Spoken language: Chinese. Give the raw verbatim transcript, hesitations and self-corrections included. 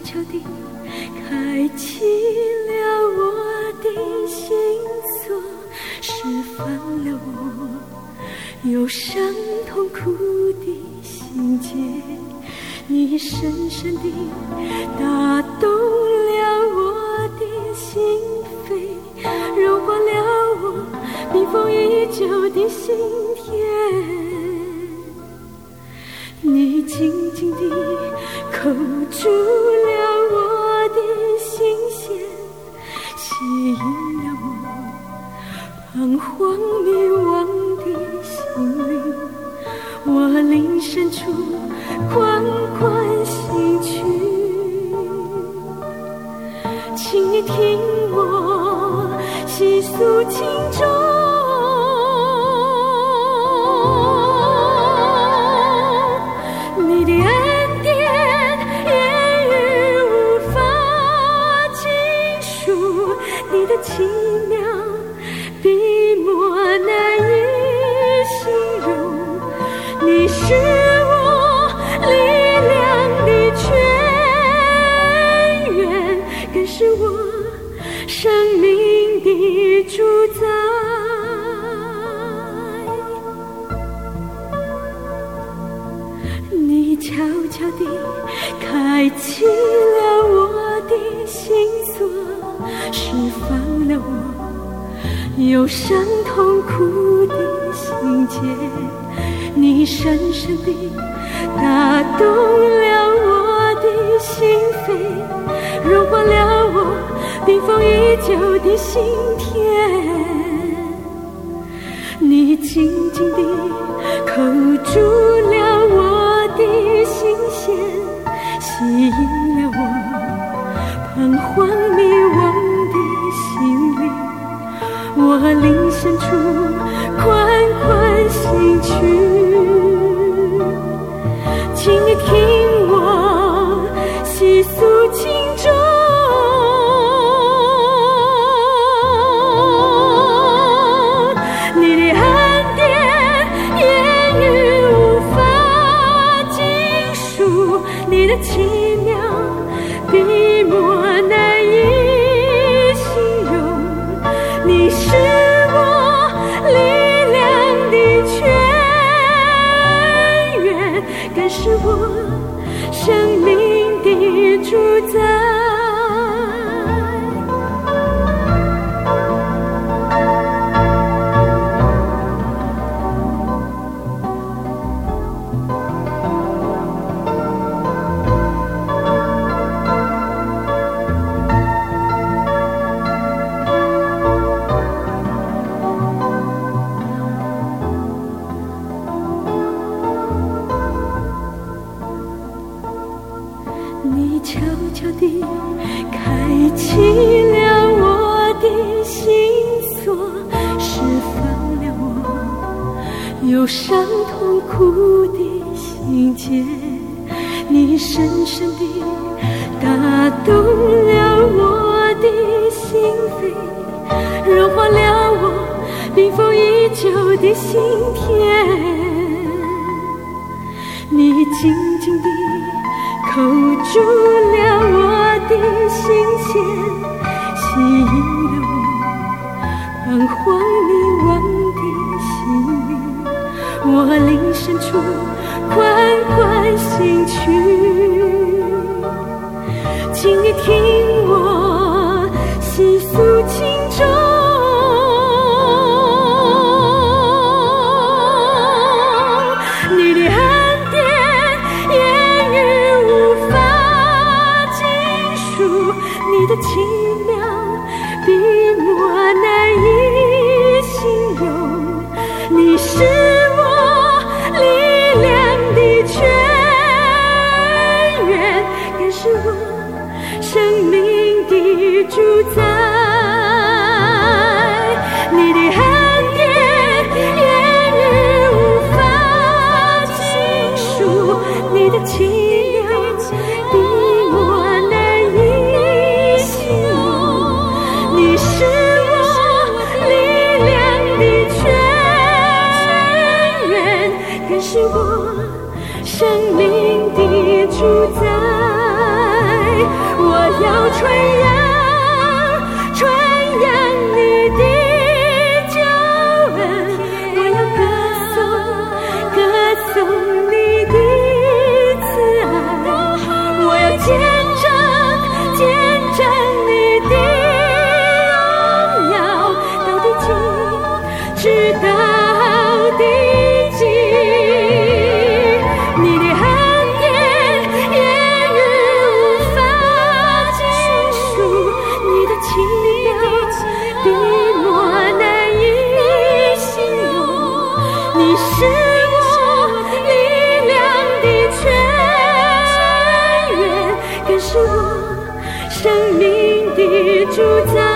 悄地开启了我的心锁，释放了我忧伤痛苦的心结。你深深地打动了我的心扉，融化了我冰封已久的心田。你紧紧地扣住了我的心弦，吸引了我彷徨迷惘的心灵。我灵深处款款心曲，请你听我细诉情衷。你的恩典言语无法尽数，你的奇妙笔墨难以形容。你是我力量的泉源，更是我生命的主宰。你悄悄地开启了我的心锁，释放了我忧伤痛苦的心结。你深深地打动了我的心扉，融化了我冰封已久的心田。你紧紧地扣住了我的心弦，吸引了我彷徨迷惘的心灵。我灵深处款款心曲，请你听我细诉情衷。你的恩典言语无法尽数，你的奇妙笔墨难以形容。你是我力量的泉源，更是我生命的主宰。你悄悄地开启了我的心锁，释放了我忧伤痛苦的心结。你深深地打动了我的心扉，融化了我冰封已久的心田。你紧紧地扣住了我的心弦，吸引了我彷徨迷惘的心灵。我灵深处款款心曲，请你听我细诉情衷。你的恩典言语无法尽数，你的奇妙笔墨难以形容。你是我力量的泉源，更是我生命的主宰。你的恩典言语无法尽数，你的奇妙笔墨难以形容。你是我力量的泉源，更是我生命的主宰。 我生命的主宰。